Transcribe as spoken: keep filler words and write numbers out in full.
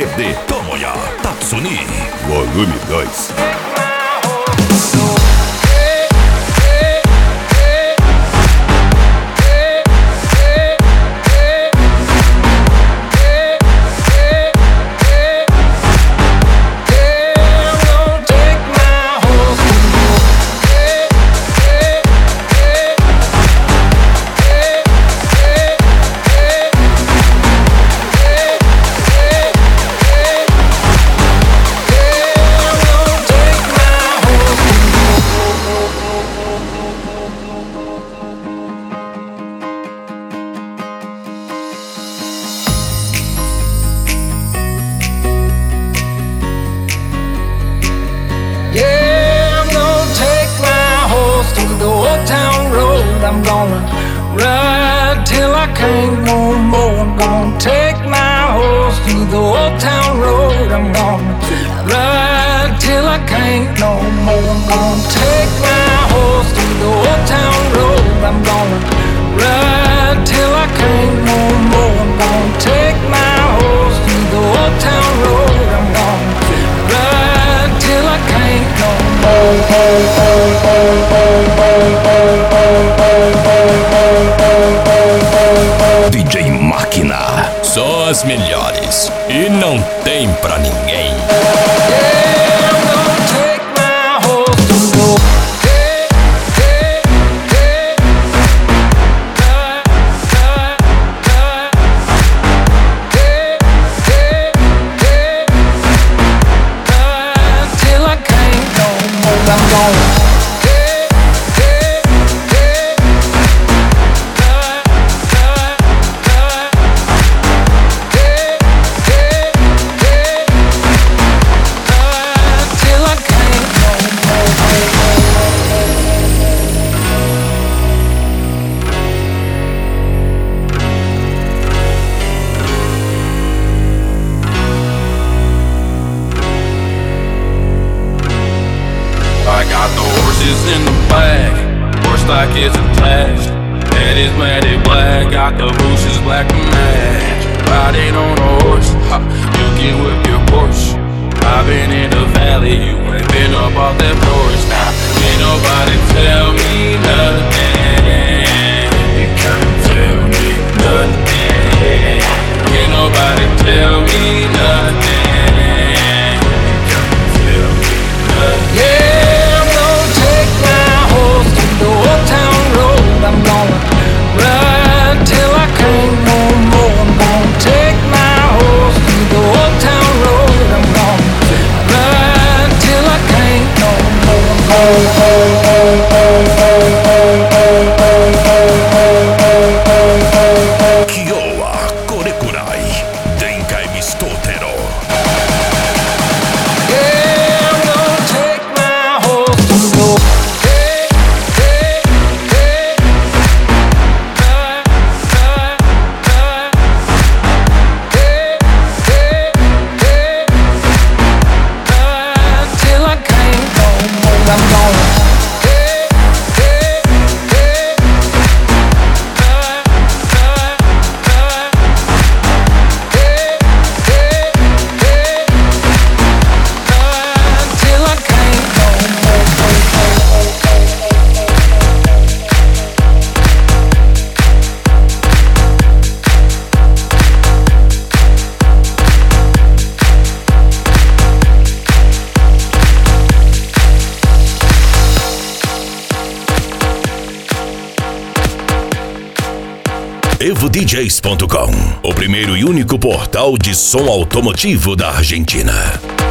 C D Tomoya Tatsuni, volume dois. I'm gonna ride till I can't no more. I'm gonna take my horse through the old town road. I'm gonna ride till I can't no more. I'm gonna take my horse through the old town road. I'm gonna ride till I can't no more. I'm gonna take my horse through the old town road. I'm gonna ride till I can't no D J Máquina, só as melhores e não tem pra ninguém. In the bag, horse stock is attached. Head is matted black, got the bushes black to match. Riding on a horse, ha, you can whip your Porsche. I've been in the valley, you ain't been up off that porch. Now, ain't nobody tell me nothing. You can't tell me nothing. Ain't nobody tell me nothing. You can't tell me nothing. Yeah. I'm gonna ride till I can't no more. I'm gonna take my horse through the old town road. I'm gonna ride till I can't no more. Kiowa Korekurai, Denkai Mistotero. Yeah, I'm gonna take my horse through the Evo D Js ponto com, o primeiro e único portal de som automotivo da Argentina.